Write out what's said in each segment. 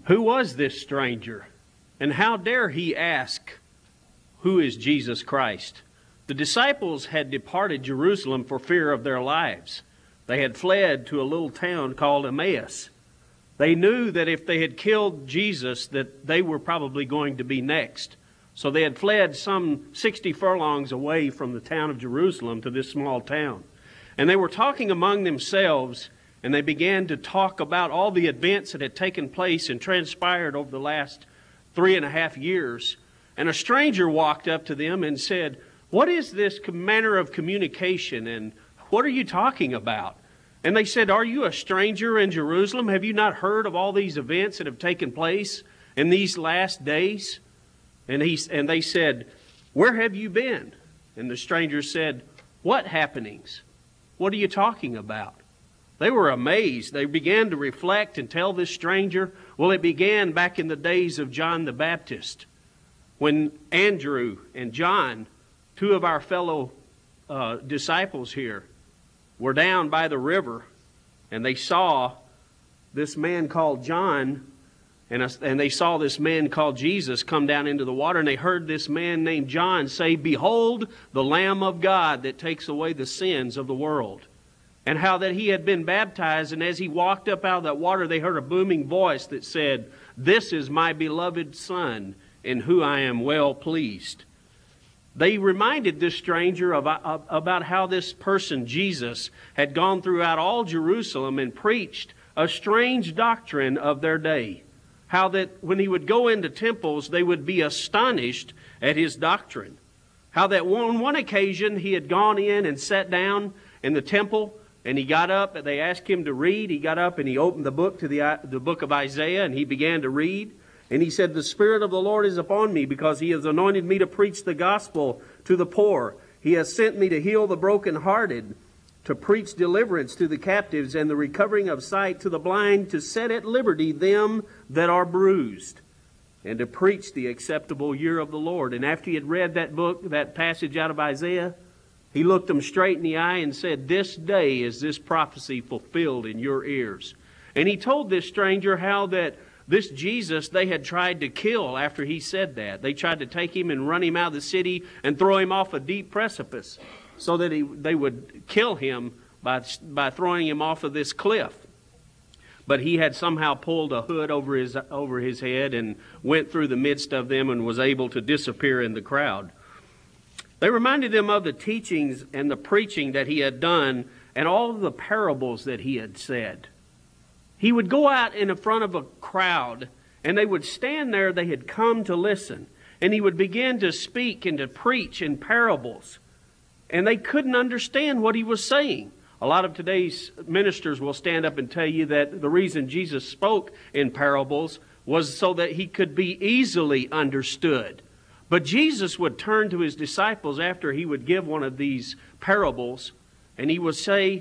Who was this stranger? And how dare he ask, "Who is Jesus Christ?" The disciples had departed Jerusalem for fear of their lives. They had fled to a little town called Emmaus. They knew that if they had killed Jesus, that they were probably going to be next. So they had fled some 60 furlongs away from the town of Jerusalem to this small town. And they were talking among themselves, and they began to talk about all the events that had taken place and transpired over the last 3.5 years. And a stranger walked up to them and said, "What is this manner of communication, and what are you talking about?" And they said, "Are you a stranger in Jerusalem? Have you not heard of all these events that have taken place in these last days?" And they said, "Where have you been?" And the stranger said, "What happenings? What are you talking about?" They were amazed. They began to reflect and tell this stranger, well, it began back in the days of John the Baptist, when Andrew and John, two of our fellow disciples here, were down by the river, and they saw this man called John, and they saw this man called Jesus come down into the water, and they heard this man named John say, "Behold, the Lamb of God that takes away the sins of the world." And how that he had been baptized, and as he walked up out of that water, they heard a booming voice that said, "This is my beloved Son, in whom I am well pleased." They reminded this stranger about how this person, Jesus, had gone throughout all Jerusalem and preached a strange doctrine of their day. How that when he would go into temples, they would be astonished at his doctrine. How that on one occasion he had gone in and sat down in the temple, and he got up, and they asked him to read. He got up and he opened the book to the book of Isaiah, and he began to read. And he said, "The Spirit of the Lord is upon me, because he has anointed me to preach the gospel to the poor. He has sent me to heal the brokenhearted, to preach deliverance to the captives, and the recovering of sight to the blind, to set at liberty them that are bruised, and to preach the acceptable year of the Lord." And after he had read that book, that passage out of Isaiah, he looked them straight in the eye and said, "This day is this prophecy fulfilled in your ears." And he told this stranger how that this Jesus they had tried to kill after he said that. They tried to take him and run him out of the city and throw him off a deep precipice so that they would kill him by throwing him off of this cliff. But he had somehow pulled a hood over his head and went through the midst of them and was able to disappear in the crowd. They reminded them of the teachings and the preaching that he had done and all of the parables that he had said. He would go out in front of a crowd, and they would stand there. They had come to listen. And he would begin to speak and to preach in parables. And they couldn't understand what he was saying. A lot of today's ministers will stand up and tell you that the reason Jesus spoke in parables was so that he could be easily understood. But Jesus would turn to his disciples after he would give one of these parables, and he would say,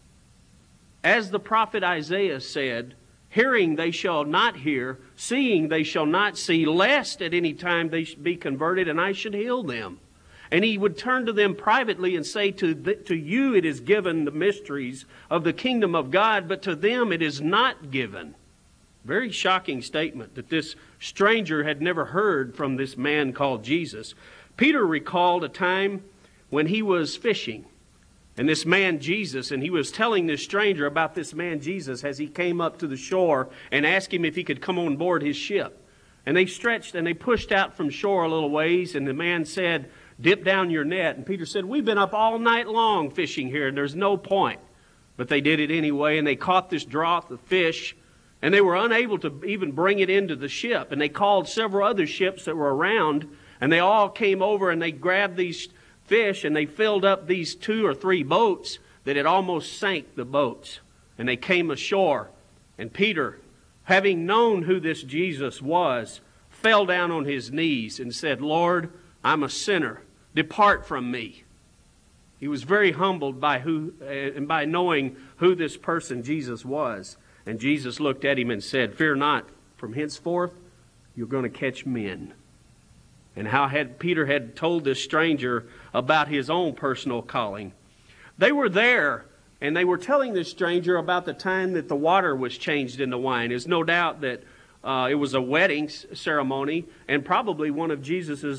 as the prophet Isaiah said, "Hearing they shall not hear, seeing they shall not see, lest at any time they be converted, and I should heal them." And he would turn to them privately and say, to you it is given the mysteries of the kingdom of God, but to them it is not given. Very shocking statement that this stranger had never heard from this man called Jesus. Peter recalled a time when he was fishing, and this man Jesus, and he was telling this stranger about this man Jesus as he came up to the shore and asked him if he could come on board his ship. And they stretched and they pushed out from shore a little ways, and the man said, "Dip down your net." And Peter said, "We've been up all night long fishing here, and there's no point." But they did it anyway, and they caught this draught of fish, and they were unable to even bring it into the ship. And they called several other ships that were around, and they all came over and they grabbed these fish and they filled up these 2 or 3 boats that had almost sank the boats. And they came ashore. And Peter, having known who this Jesus was, fell down on his knees and said, "Lord, I'm a sinner. Depart from me." He was very humbled by knowing who this person Jesus was. And Jesus looked at him and said, "Fear not, from henceforth you're going to catch men." And how Peter had told this stranger about his own personal calling. They were there, and they were telling this stranger about the time that the water was changed into wine. There's no doubt that It was a wedding ceremony, and probably one of Jesus'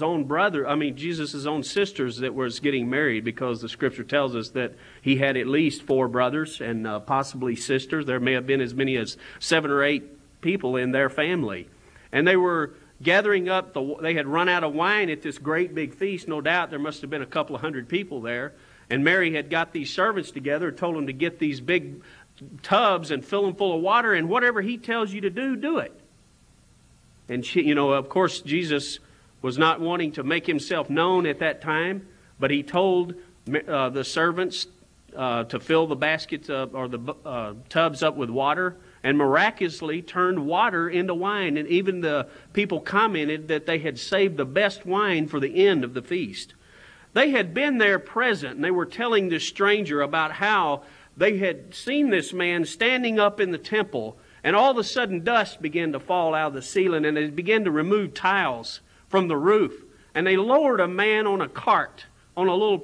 own sisters that was getting married, because the Scripture tells us that he had at least 4 brothers and possibly sisters. There may have been as many as 7 or 8 people in their family. And they were gathering up, they had run out of wine at this great big feast. No doubt there must have been a couple of hundred people there. And Mary had got these servants together, told them to get these big tubs and fill them full of water, and whatever he tells you to do, do it. And she, of course, Jesus was not wanting to make himself known at that time, but he told the servants to fill the baskets or the tubs up with water, and miraculously turned water into wine. And even the people commented that they had saved the best wine for the end of the feast. They had been there present, and they were telling this stranger about how they had seen this man standing up in the temple, and all of a sudden dust began to fall out of the ceiling, and they began to remove tiles from the roof. And they lowered a man on a cart, on a little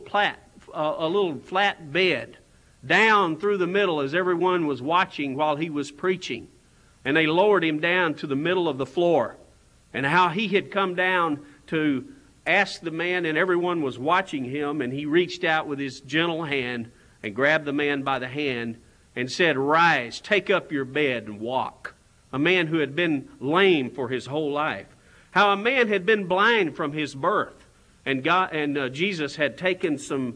flat bed, down through the middle as everyone was watching while he was preaching. And they lowered him down to the middle of the floor. And how he had come down to ask the man, and everyone was watching him, and he reached out with his gentle hand and grabbed the man by the hand and said, "Rise, take up your bed and walk." A man who had been lame for his whole life. How a man had been blind from his birth. And Jesus had taken some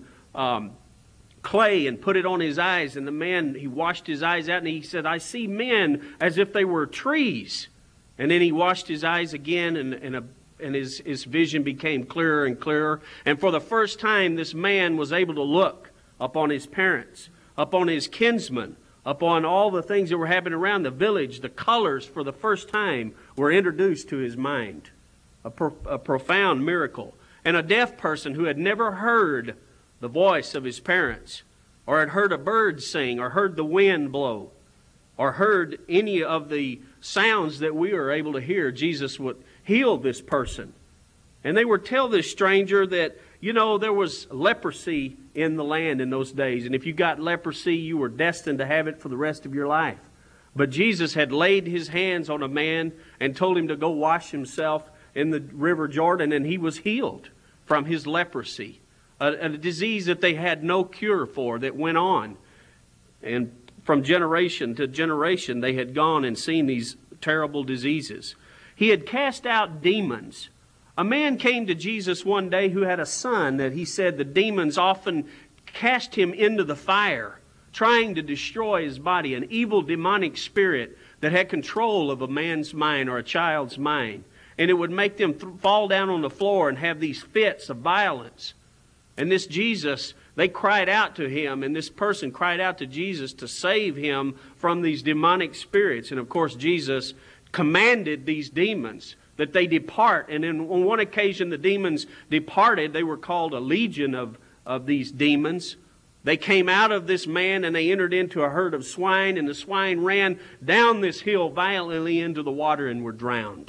clay and put it on his eyes. And the man, he washed his eyes out, and he said, "I see men as if they were trees." And then he washed his eyes again, and his vision became clearer and clearer. And for the first time, this man was able to look upon his parents, upon his kinsmen, upon all the things that were happening around the village. The colors for the first time were introduced to his mind. A profound miracle. And a deaf person who had never heard the voice of his parents, or had heard a bird sing, or heard the wind blow, or heard any of the sounds that we are able to hear, Jesus would heal this person. And they would tell this stranger that, there was leprosy in the land in those days. And if you got leprosy, you were destined to have it for the rest of your life. But Jesus had laid his hands on a man and told him to go wash himself in the river Jordan, and he was healed from his leprosy. A disease that they had no cure for, that went on. And from generation to generation, they had gone and seen these terrible diseases. He had cast out demons. A man came to Jesus one day who had a son that he said the demons often cast him into the fire, trying to destroy his body, an evil demonic spirit that had control of a man's mind or a child's mind. And it would make them fall down on the floor and have these fits of violence. And this Jesus, they cried out to him, and this person cried out to Jesus to save him from these demonic spirits. And of course, Jesus commanded these demons that they depart. And on one occasion, the demons departed. They were called a legion of these demons. They came out of this man, and they entered into a herd of swine, and the swine ran down this hill violently into the water and were drowned.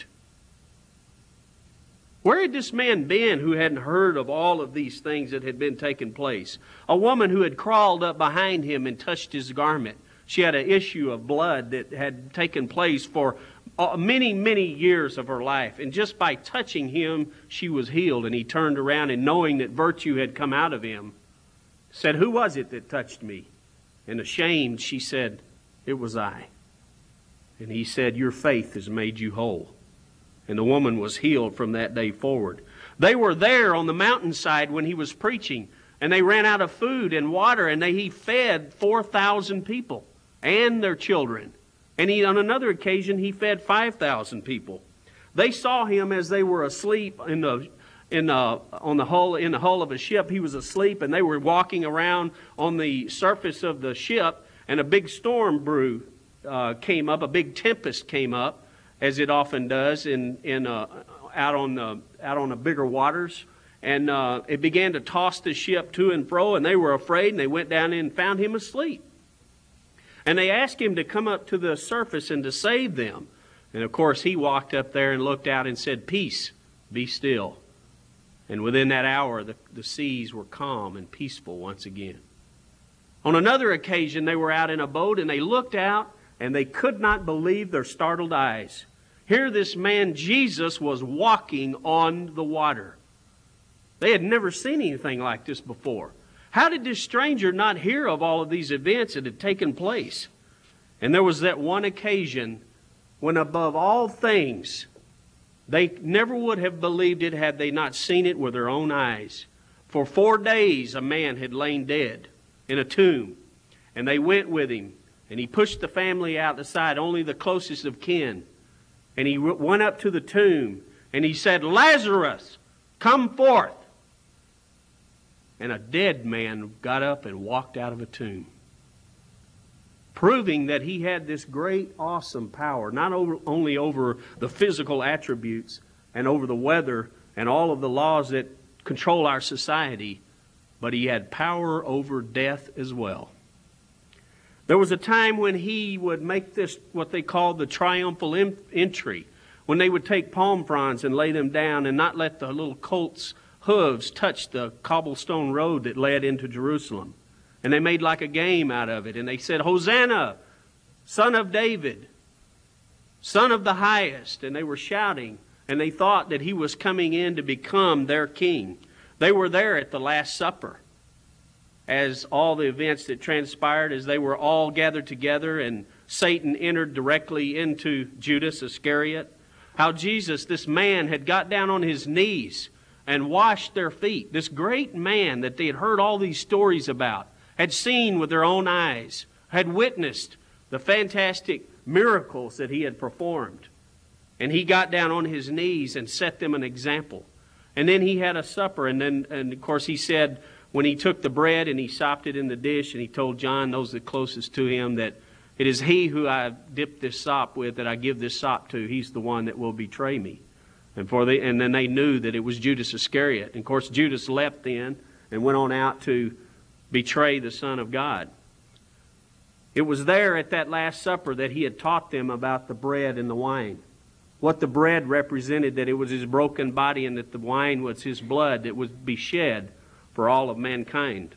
Where had this man been who hadn't heard of all of these things that had been taking place? A woman who had crawled up behind him and touched his garment. She had an issue of blood that had taken place for many, many years of her life. And just by touching him, she was healed. And he turned around, and knowing that virtue had come out of him, said, "Who was it that touched me?" And ashamed, she said, "It was I." And he said, "Your faith has made you whole." And the woman was healed from that day forward. They were there on the mountainside when he was preaching, and they ran out of food and water, and he fed 4,000 people and their children. And on another occasion, he fed 5,000 people. They saw him as they were asleep in the hull of a ship. He was asleep, and they were walking around on the surface of the ship, and a big storm came up, a big tempest came up, as it often does out on the bigger waters, and it began to toss the ship to and fro, and they were afraid, and they went down in and found him asleep. And they asked him to come up to the surface and to save them. And of course, he walked up there and looked out and said, "Peace, be still." And within that hour, the seas were calm and peaceful once again. On another occasion, they were out in a boat, and they looked out, and they could not believe their startled eyes. Here this man Jesus was walking on the water. They had never seen anything like this before. How did this stranger not hear of all of these events that had taken place? And there was that one occasion when above all things, they never would have believed it had they not seen it with their own eyes. For 4 days a man had lain dead in a tomb. And they went with him. And he pushed the family out the side, only the closest of kin. And he went up to the tomb. And he said, "Lazarus, come forth." And a dead man got up and walked out of a tomb, proving that he had this great, awesome power, not only over the physical attributes and over the weather and all of the laws that control our society, but he had power over death as well. There was a time when he would make this what they called the triumphal entry, when they would take palm fronds and lay them down and not let the little colt's hooves touched the cobblestone road that led into Jerusalem. And they made like a game out of it. And they said, "Hosanna, Son of David, Son of the Highest." And they were shouting. And they thought that he was coming in to become their king. They were there at the Last Supper, as all the events that transpired, as they were all gathered together and Satan entered directly into Judas Iscariot. How Jesus, this man, had got down on his knees and washed their feet. This great man that they had heard all these stories about, had seen with their own eyes, had witnessed the fantastic miracles that he had performed. And he got down on his knees and set them an example. And then he had a supper. And of course he said, when he took the bread and he sopped it in the dish, and he told John, those that closest to him, that it is he who I dipped this sop with, that I give this sop to. He's the one that will betray me. And then they knew that it was Judas Iscariot. And of course, Judas left then and went on out to betray the Son of God. It was there at that Last Supper that he had taught them about the bread and the wine. What the bread represented, that it was his broken body, and that the wine was his blood that would be shed for all of mankind.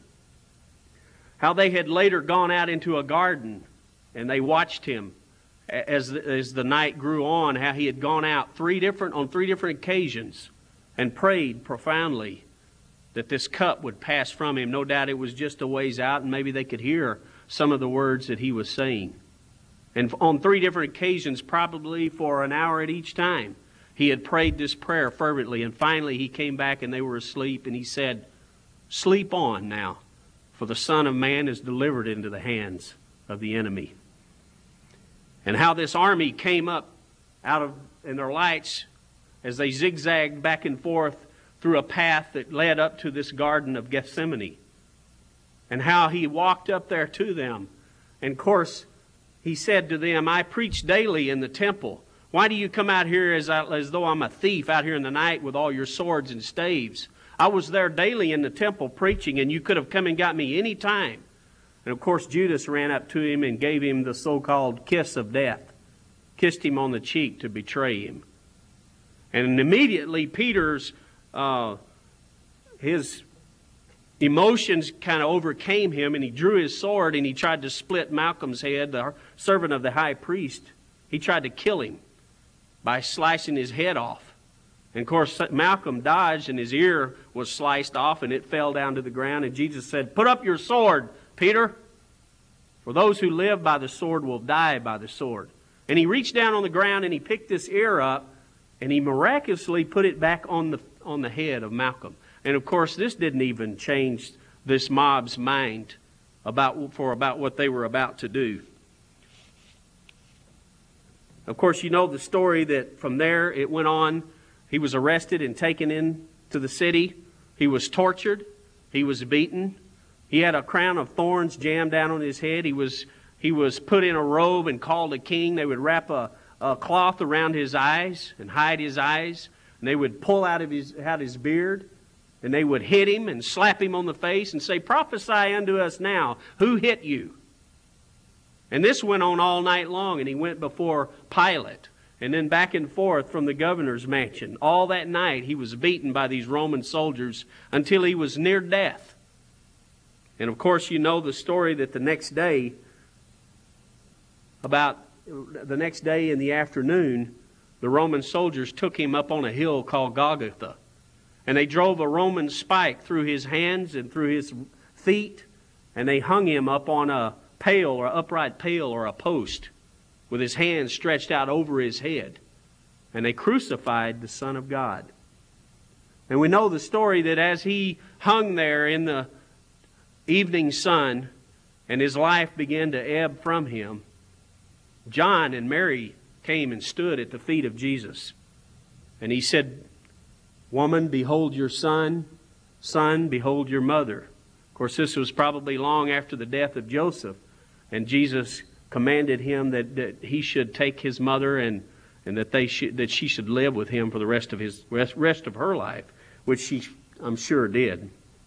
How they had later gone out into a garden and they watched him as the night grew on, how he had gone out on three different occasions and prayed profoundly that this cup would pass from him. No doubt it was just a ways out, and maybe they could hear some of the words that he was saying. And on 3 different occasions, probably for an hour at each time, he had prayed this prayer fervently. And finally he came back and they were asleep, and he said, "Sleep on now, for the Son of Man is delivered into the hands of the enemy." And how this army came up in their lights as they zigzagged back and forth through a path that led up to this Garden of Gethsemane. And how he walked up there to them. And of course, he said to them, "I preach daily in the temple. Why do you come out here as though I'm a thief out here in the night with all your swords and staves? I was there daily in the temple preaching, and you could have come and got me any time." And of course, Judas ran up to him and gave him the so-called kiss of death. Kissed him on the cheek to betray him. And immediately Peter's, his emotions kind of overcame him, and he drew his sword and he tried to split Malcolm's head, the servant of the high priest. He tried to kill him by slicing his head off. And of course, Malcolm dodged, and his ear was sliced off, and it fell down to the ground. And Jesus said, "Put up your sword, Peter, for those who live by the sword will die by the sword." And he reached down on the ground and he picked this ear up, and he miraculously put it back on the head of Malcolm. And of course, this didn't even change this mob's mind about what they were about to do. Of course, you know the story that from there it went on. He was arrested and taken into the city. He was tortured. He was beaten. He had a crown of thorns jammed down on his head. He was put in a robe and called a king. They would wrap a cloth around his eyes and hide his eyes. And they would pull out his beard. And they would hit him and slap him on the face and say, "Prophesy unto us now. Who hit you?" And this went on all night long. And he went before Pilate. And then back and forth from the governor's mansion. All that night he was beaten by these Roman soldiers until he was near death. And of course, you know the story that the next day in the afternoon, the Roman soldiers took him up on a hill called Golgotha. And they drove a Roman spike through his hands and through his feet, and they hung him up on a pail or upright pail or a post with his hands stretched out over his head. And they crucified the Son of God. And we know the story that as he hung there in the evening sun and his life began to ebb from him, John and Mary came and stood at the feet of Jesus. And he said, "Woman, behold your son. Son, behold your mother." Of course, this was probably long after the death of Joseph. And Jesus commanded him that he should take his mother and that she should live with him for the rest of her life, which she, I'm sure, did.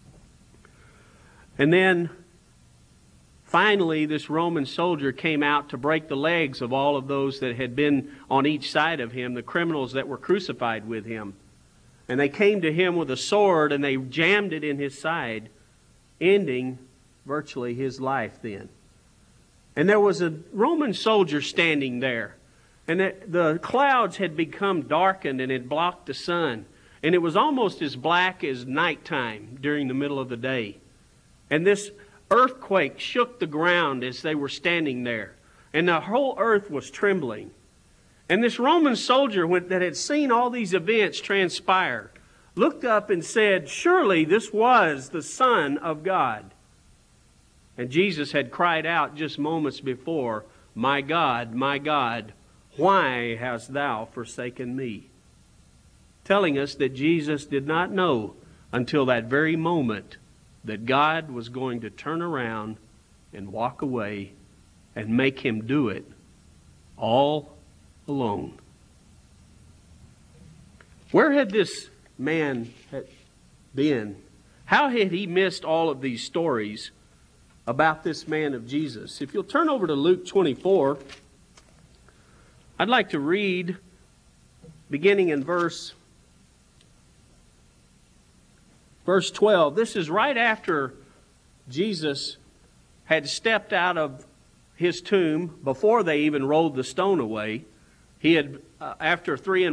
And then finally, this Roman soldier came out to break the legs of all of those that had been on each side of him, the criminals that were crucified with him. And they came to him with a sword and they jammed it in his side, ending virtually his life then. And there was a Roman soldier standing there. And the clouds had become darkened and had blocked the sun. And it was almost as black as nighttime during the middle of the day. And this earthquake shook the ground as they were standing there. And the whole earth was trembling. And this Roman soldier that had seen all these events transpire looked up and said, "Surely this was the Son of God." And Jesus had cried out just moments before, my God, why hast thou forsaken me?" Telling us that Jesus did not know until that very moment that God was going to turn around and walk away and make him do it all alone. Where had this man been? How had he missed all of these stories about this man of Jesus? If you'll turn over to Luke 24, I'd like to read beginning in verse 12. This is right after Jesus had stepped out of his tomb before they even rolled the stone away. He had, after 3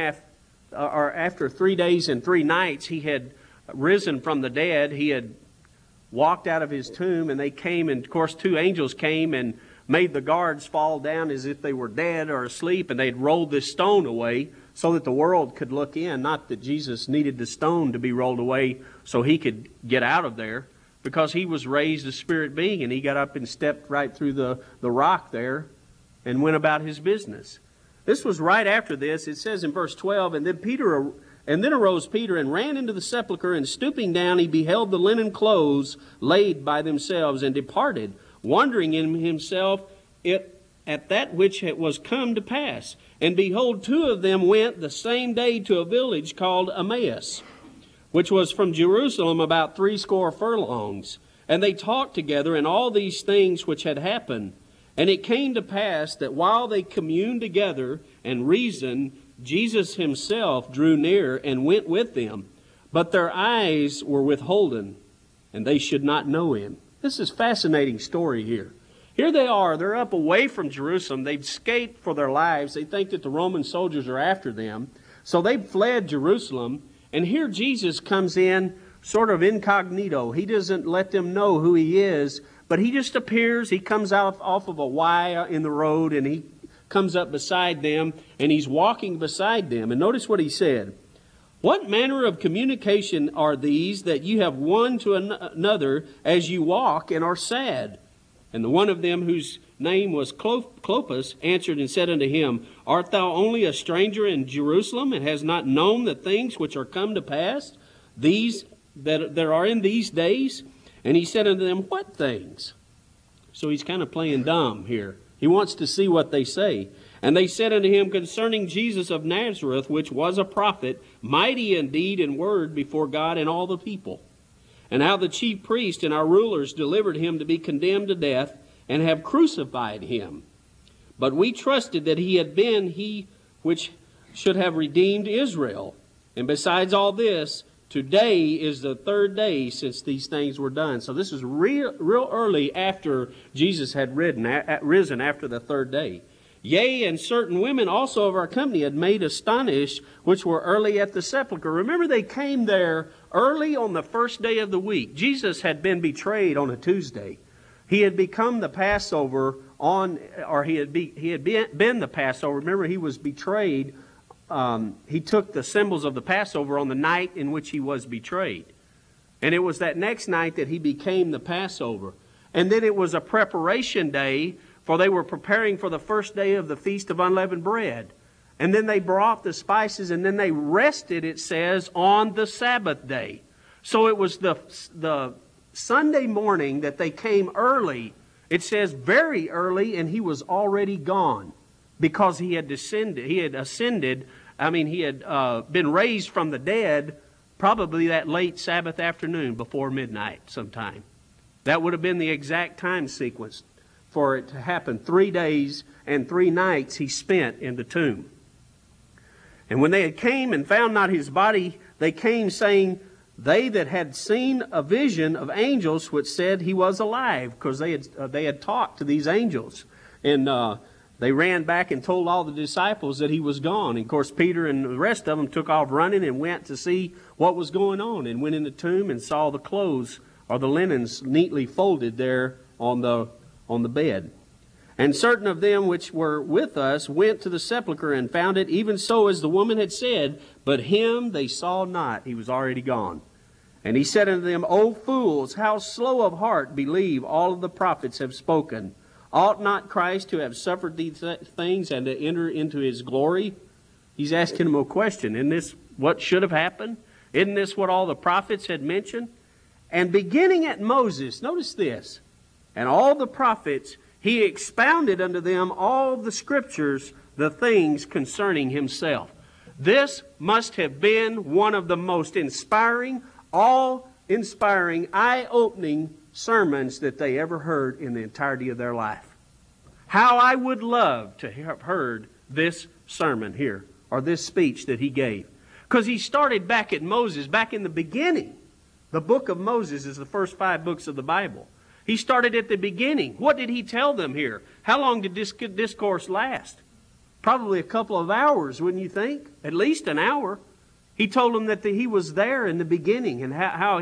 days and 3 nights, he had risen from the dead. He had walked out of his tomb, and they came, and of course 2 angels came and made the guards fall down as if they were dead or asleep, and they'd rolled this stone away so that the world could look in. Not that Jesus needed the stone to be rolled away so he could get out of there, because he was raised a spirit being, and he got up and stepped right through the rock there and went about his business. This was right after this. It says in verse 12, And then arose Peter and ran into the sepulchre, and stooping down he beheld the linen clothes laid by themselves, and departed, wondering in himself at that which was come to pass. And behold, 2 of them went the same day to a village called Emmaus, which was from Jerusalem about 60 furlongs. And they talked together in all these things which had happened. And it came to pass that while they communed together and reasoned, Jesus himself drew near and went with them. But their eyes were withholden, and they should not know him. This is a fascinating story here. Here they are. They're up away from Jerusalem. They've escaped for their lives. They think that the Roman soldiers are after them. So they've fled Jerusalem. And here Jesus comes in sort of incognito. He doesn't let them know who he is, but he just appears. He comes out off of a Y in the road, and he comes up beside them, and he's walking beside them. And notice what he said. What manner of communication are these that you have one to another as you walk and are sad? And the one of them whose name was Clopas answered and said unto him, Art thou only a stranger in Jerusalem, and hast not known the things which are come to pass, these that are in these days? And he said unto them, What things? So he's kind of playing dumb here. He wants to see what they say. And they said unto him concerning Jesus of Nazareth, which was a prophet, mighty in deed and word before God and all the people. And how the chief priest and our rulers delivered him to be condemned to death, and have crucified him. But we trusted that he had been he which should have redeemed Israel. And besides all this, today is the 3rd day since these things were done. So this is real early after Jesus had risen after the 3rd day. Yea, and certain women also of our company had made astonished, which were early at the sepulchre. Remember, they came there early on the first day of the week. Jesus had been betrayed on a Tuesday. He had become the Passover been the Passover. Remember, he was betrayed. He took the symbols of the Passover on the night in which he was betrayed. And it was that next night that he became the Passover. And then it was a preparation day, for they were preparing for the first day of the Feast of Unleavened Bread. And then they brought the spices, and then they rested, it says, on the Sabbath day. So it was the Sunday morning that they came early. It says very early, and he was already gone, because he had been raised from the dead, probably that late Sabbath afternoon before midnight sometime. That would have been the exact time sequence for it to happen. 3 days and 3 nights he spent in the tomb. And when they had came and found not his body, they came saying, they that had seen a vision of angels which said he was alive, because they had talked to these angels. And they ran back and told all the disciples that he was gone. And of course, Peter and the rest of them took off running and went to see what was going on, and went in the tomb and saw the clothes or the linens neatly folded there on the bed. And certain of them which were with us went to the sepulchre and found it even so as the woman had said, but him they saw not. He was already gone. And he said unto them, O fools, how slow of heart believe all of the prophets have spoken. Ought not Christ to have suffered these things and to enter into his glory? He's asking them a question. Isn't this what should have happened? Isn't this what all the prophets had mentioned? And beginning at Moses, notice this, and all the prophets, he expounded unto them all the scriptures, the things concerning himself. This must have been one of the most inspiring, awe-inspiring, eye-opening sermons that they ever heard in the entirety of their life. How I would love to have heard this sermon here, or this speech that he gave. Because he started back at Moses, back in the beginning. The book of Moses is the first 5 books of the Bible. He started at the beginning. What did he tell them here? How long did this discourse last? Probably a couple of hours, wouldn't you think? At least an hour. He told them that he was there in the beginning, and how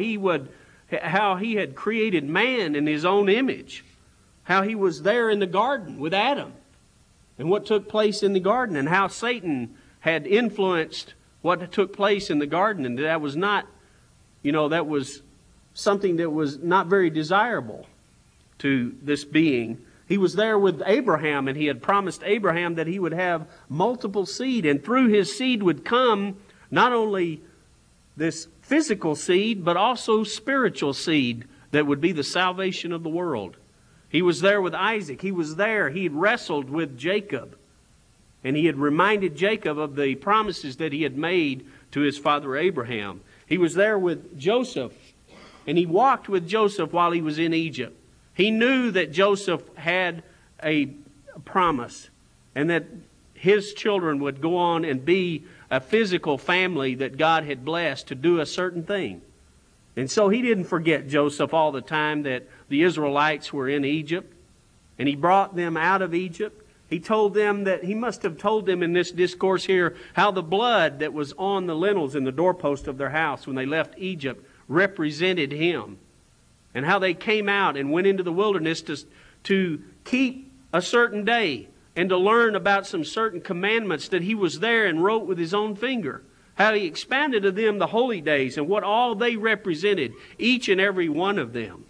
he had created man in his own image. How he was there in the garden with Adam, and what took place in the garden, and how Satan had influenced what took place in the garden, and that was not, that was something that was not very desirable to this being. He was there with Abraham, and he had promised Abraham that he would have multiple seed, and through his seed would come not only this physical seed, but also spiritual seed that would be the salvation of the world. He was there with Isaac. He was there. He had wrestled with Jacob, and he had reminded Jacob of the promises that he had made to his father Abraham. He was there with Joseph, and he walked with Joseph while he was in Egypt. He knew that Joseph had a promise, and that his children would go on and be a physical family that God had blessed to do a certain thing. And so he didn't forget Joseph all the time that the Israelites were in Egypt, and he brought them out of Egypt. He told them that he must have told them in this discourse here how the blood that was on the lintels and the doorpost of their house when they left Egypt represented him, and how they came out and went into the wilderness to keep a certain day and to learn about some certain commandments that he was there and wrote with his own finger. How he expounded to them the holy days and what all they represented, each and every one of them.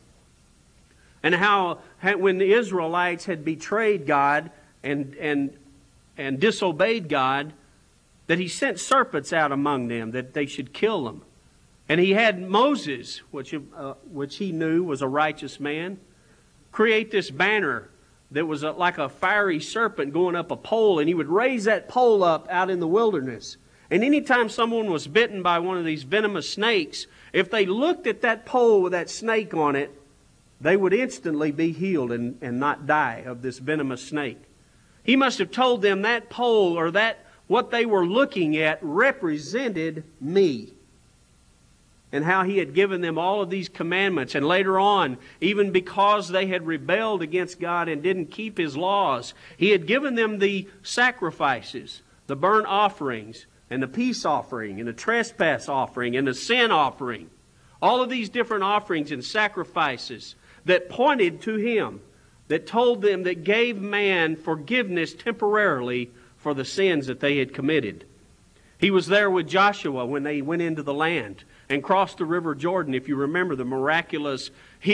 And how when the Israelites had betrayed God and disobeyed God, that he sent serpents out among them, that they should kill them. And he had Moses, which he knew was a righteous man, create this banner that was like a fiery serpent going up a pole, and he would raise that pole up out in the wilderness. And anytime someone was bitten by one of these venomous snakes, if they looked at that pole with that snake on it, they would instantly be healed and not die of this venomous snake. He must have told them that pole, or that what they were looking at, represented me. and how He had given them all of these commandments. And later on, even because they had rebelled against God and didn't keep His laws, He had given them the sacrifices, the burnt offerings, and the peace offering, and the trespass offering, and the sin offering. All of these different offerings and sacrifices that pointed to Him, that told them, that gave man forgiveness temporarily for the sins that they had committed. He was there with Joshua when they went into the land and crossed the river Jordan. If you remember the miraculous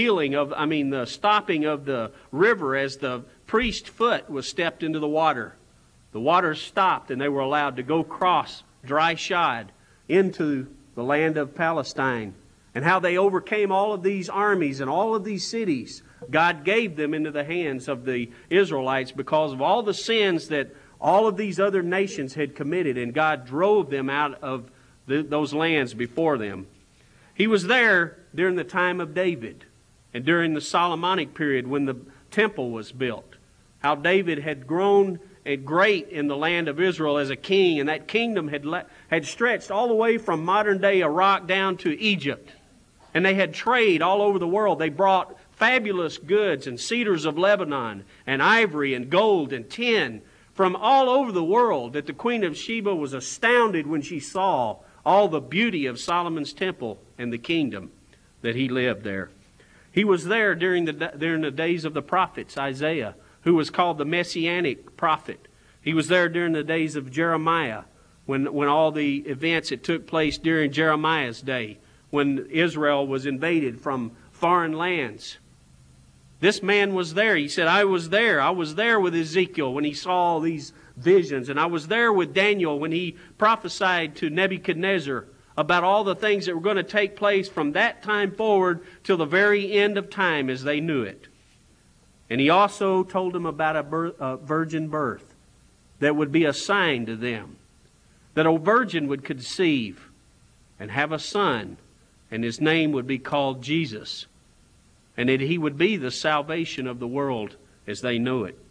the stopping of the river as the priest's foot was stepped into the water. The water stopped and they were allowed to go cross dry shod into the land of Palestine. And how they overcame all of these armies and all of these cities. God gave them into the hands of the Israelites because of all the sins that all of these other nations had committed, and God drove them out of those lands before them. He was there during the time of David and during the Solomonic period when the temple was built. How David had grown great in the land of Israel as a king, and that kingdom had stretched all the way from modern-day Iraq down to Egypt. And they had trade all over the world. They brought fabulous goods and cedars of Lebanon and ivory and gold and tin from all over the world, that the Queen of Sheba was astounded when she saw all the beauty of Solomon's temple and the kingdom that he lived there. He was there during the days of the prophets, Isaiah, who was called the Messianic prophet. He was there during the days of Jeremiah, when all the events that took place during Jeremiah's day, when Israel was invaded from foreign lands. This man was there. He said, I was there. I was there with Ezekiel when he saw all these visions. And I was there with Daniel when he prophesied to Nebuchadnezzar about all the things that were going to take place from that time forward till the very end of time as they knew it. And he also told them about a virgin birth that would be a sign to them. That a virgin would conceive and have a son, and his name would be called Jesus. And that He would be the salvation of the world as they knew it.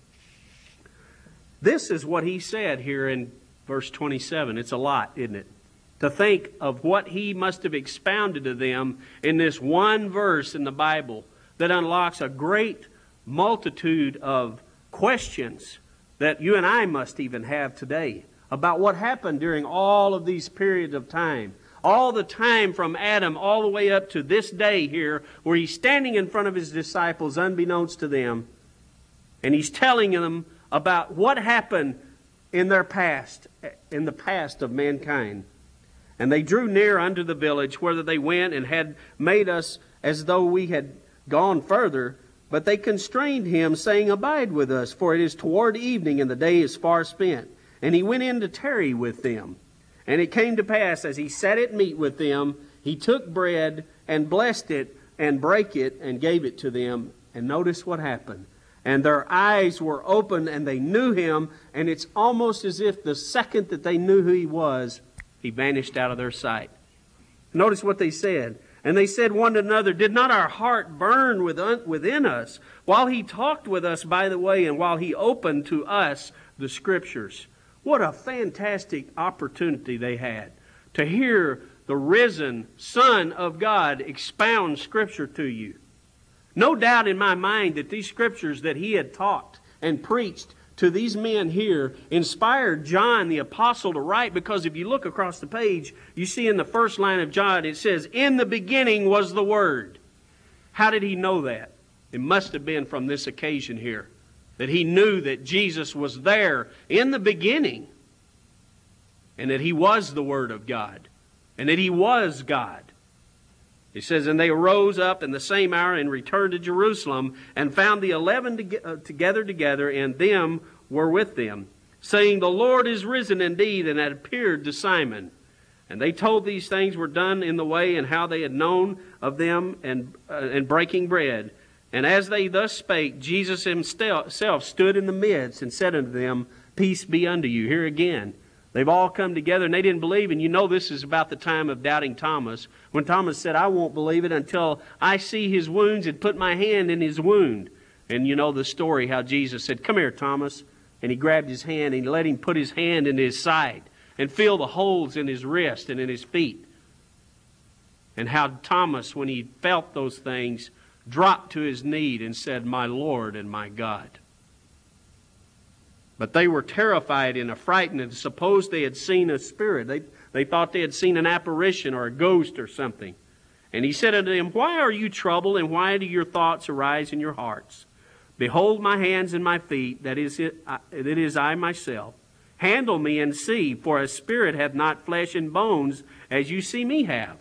This is what He said here in verse 27. It's a lot, isn't it? To think of what He must have expounded to them in this one verse in the Bible that unlocks a great multitude of questions that you and I must even have today about what happened during all of these periods of time. All the time from Adam all the way up to this day here, where He's standing in front of His disciples unbeknownst to them, and He's telling them about what happened in their past, in the past of mankind. And they drew near unto the village, whither they went, and had made us as though we had gone further. But they constrained Him, saying, Abide with us, for it is toward evening, and the day is far spent. And He went in to tarry with them. And it came to pass, as He sat at meat with them, He took bread and blessed it and brake it and gave it to them. And notice what happened. And their eyes were opened and they knew Him. And it's almost as if the second that they knew who He was, He vanished out of their sight. Notice what they said. And they said one to another, Did not our heart burn within us while He talked with us by the way, and while He opened to us the Scriptures? What a fantastic opportunity they had to hear the risen Son of God expound Scripture to you. No doubt in my mind that these Scriptures that He had taught and preached to these men here inspired John the Apostle to write, because if you look across the page, you see in the first line of John, it says, In the beginning was the Word. How did he know that? It must have been from this occasion here, that he knew that Jesus was there in the beginning, and that He was the Word of God, and that He was God. It says, And they arose up in the same hour and returned to Jerusalem, and found the 11 together, and them were with them, saying, The Lord is risen indeed, and had appeared to Simon. And they told these things were done in the way, and how they had known of them and breaking bread. And as they thus spake, Jesus Himself stood in the midst and said unto them, Peace be unto you. Here again, they've all come together and they didn't believe. And you know this is about the time of doubting Thomas, when Thomas said, I won't believe it until I see His wounds and put my hand in His wound. And you know the story how Jesus said, Come here, Thomas. And He grabbed his hand and He let him put his hand in his side and feel the holes in his wrist and in his feet. And how Thomas, when he felt those things, dropped to his knee and said, "My Lord and my God." But they were terrified and affrighted and supposed they had seen a spirit. They thought they had seen an apparition or a ghost or something. And he said unto them, "Why are you troubled, and why do your thoughts arise in your hearts? Behold my hands and my feet, that it is I myself. Handle me and see, for a spirit hath not flesh and bones, as you see me have."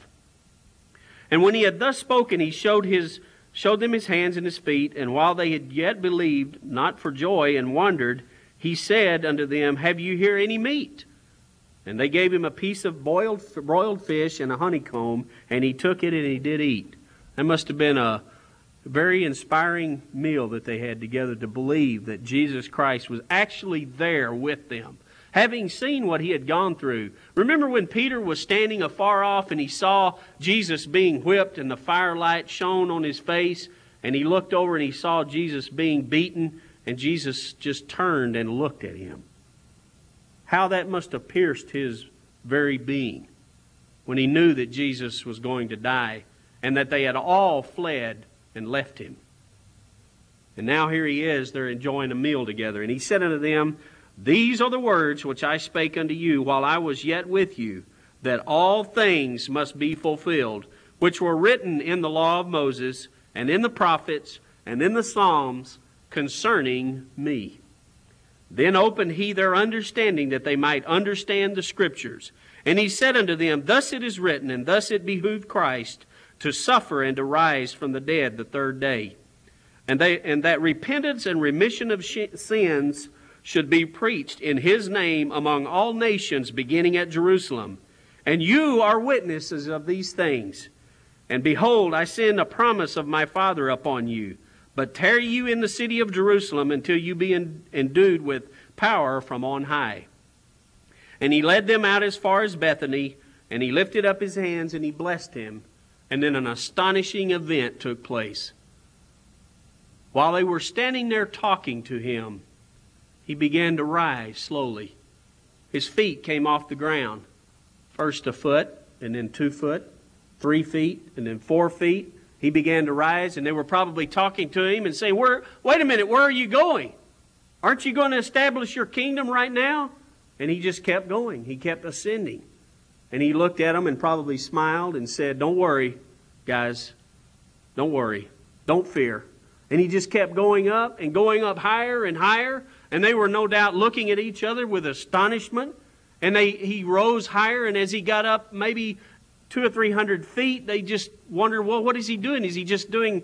And when he had thus spoken, he showed them his hands and his feet. And while they had yet believed, not for joy, and wondered, he said unto them, "Have you here any meat?" And they gave him a piece of broiled fish and a honeycomb, and he took it and he did eat. That must have been a very inspiring meal that they had together, to believe that Jesus Christ was actually there with them, having seen what he had gone through. Remember when Peter was standing afar off and he saw Jesus being whipped and the firelight shone on his face, and he looked over and he saw Jesus being beaten, and Jesus just turned and looked at him. How that must have pierced his very being when he knew that Jesus was going to die and that they had all fled and left him. And now here he is, they're enjoying a meal together. And he said unto them, "These are the words which I spake unto you while I was yet with you, that all things must be fulfilled, which were written in the law of Moses, and in the prophets, and in the Psalms, concerning me." Then opened he their understanding, that they might understand the Scriptures. And he said unto them, "Thus it is written, and thus it behooved Christ to suffer and to rise from the dead the third day, and that repentance and remission of sins should be preached in his name among all nations, beginning at Jerusalem. And you are witnesses of these things. And behold, I send a promise of my Father upon you. But tarry you in the city of Jerusalem until you be endued with power from on high." And he led them out as far as Bethany, and he lifted up his hands and he blessed him. And then an astonishing event took place. While they were standing there talking to him, he began to rise slowly. His feet came off the ground. First a foot, and then 2 foot, 3 feet, and then 4 feet. He began to rise, and they were probably talking to him and saying, "Wait a minute, where are you going? Aren't you going to establish your kingdom right now?" And he just kept going. He kept ascending. And he looked at them and probably smiled and said, "Don't worry, guys. Don't worry. Don't fear." And he just kept going up and going up higher and higher. And they were no doubt looking at each other with astonishment. And he rose higher, and as he got up maybe 200 or 300 feet, they just wondered, well, what is he doing? Is he just doing,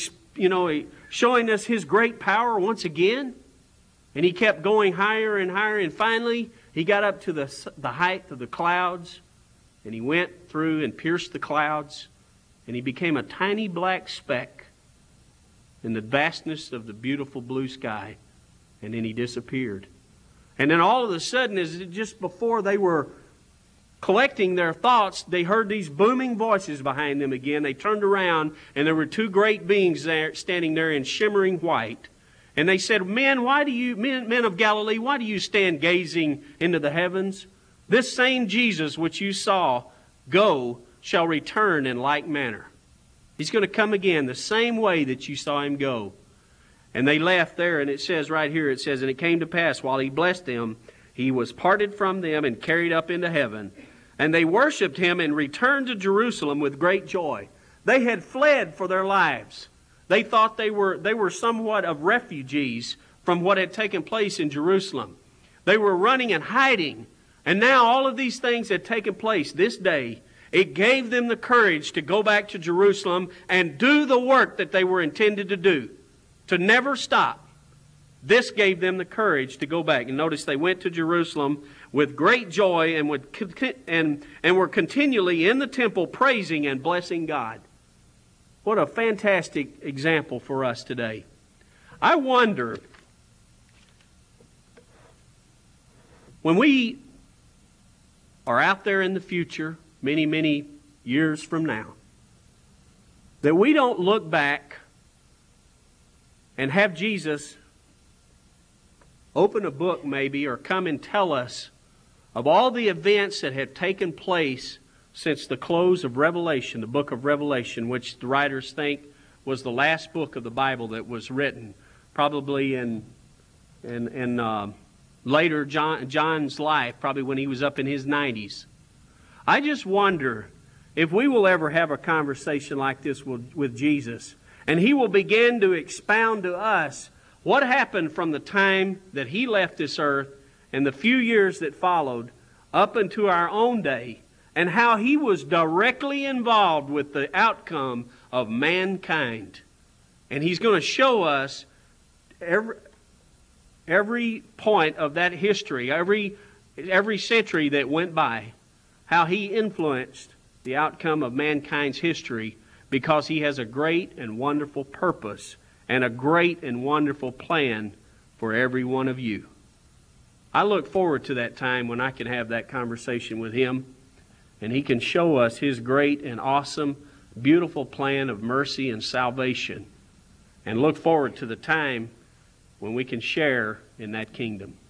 showing us his great power once again? And he kept going higher and higher, and finally he got up to the height of the clouds, and he went through and pierced the clouds, and he became a tiny black speck in the vastness of the beautiful blue sky, and then he disappeared. And then all of a sudden, just before they were collecting their thoughts, they heard these booming voices behind them again. They turned around, and there were 2 great beings there, standing there in shimmering white. And they said, men of Galilee, why do you stand gazing into the heavens? This same Jesus which you saw go shall return in like manner." He's going to come again the same way that you saw him go. And they left there, and it says right here, it says, "And it came to pass, while he blessed them, he was parted from them and carried up into heaven. And they worshipped him and returned to Jerusalem with great joy." They had fled for their lives. They thought they were somewhat of refugees from what had taken place in Jerusalem. They were running and hiding. And now all of these things had taken place this day. It gave them the courage to go back to Jerusalem and do the work that they were intended to do, to never stop. This gave them the courage to go back. And notice they went to Jerusalem with great joy and were continually in the temple praising and blessing God. What a fantastic example for us today. I wonder, when we are out there in the future, many, many years from now, that we don't look back and have Jesus open a book maybe, or come and tell us of all the events that have taken place since the close of Revelation, the book of Revelation, which the writers think was the last book of the Bible that was written, probably in later John's life, probably when he was up in his 90s. I just wonder if we will ever have a conversation like this with Jesus, and He will begin to expound to us what happened from the time that He left this earth and the few years that followed up into our own day, and how He was directly involved with the outcome of mankind. And He's going to show us every point of that history, every century that went by, how He influenced the outcome of mankind's history, because He has a great and wonderful purpose and a great and wonderful plan for every one of you. I look forward to that time when I can have that conversation with Him, and He can show us His great and awesome, beautiful plan of mercy and salvation, and look forward to the time when we can share in that kingdom.